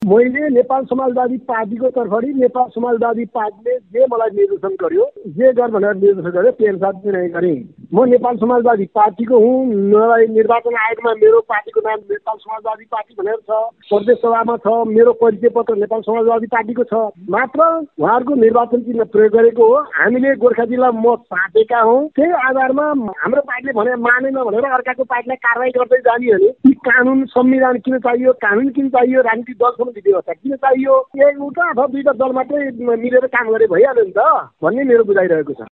मैले नेपाल समाजवादी पार्टीको तर्फबाट नेपाल समाजवादी पार्टीले जे मलाई निर्देशन गर्यो, जे गर भनेर निर्देशन गर्यो त्यही अनुसार निर्णय गरेँ। म नेपाल समाजवादी पार्टीको हुँ। मलाई निर्वाचन आयोगमा मेरो पार्टीको नाम नेपाल समाजवादी पार्टी भनेर छ, प्रदेश सभामा छ, मेरो परिचय पत्र नेपाल समाजवादी पार्टीको छ। मात्र उहाँहरूको निर्वाचन चिन्ह प्रयोग गरेको हो। हामीले गोर्खा जिल्ला मत साटेका हौँ। त्यही आधारमा हाम्रो पार्टीले भने मानेन भनेर अर्काको पार्टीलाई कारवाही गर्दै जाने भने यी कानुन संविधान किन चाहियो, कानुन किन चाहियो, राजनीतिक दल सम्बन्धी व्यवस्था किन चाहियो? एउटा अथवा दुईटा दल मात्रै मिलेर काम गरे भइहाल्यो नि त भन्ने मेरो बुझाइरहेको छ।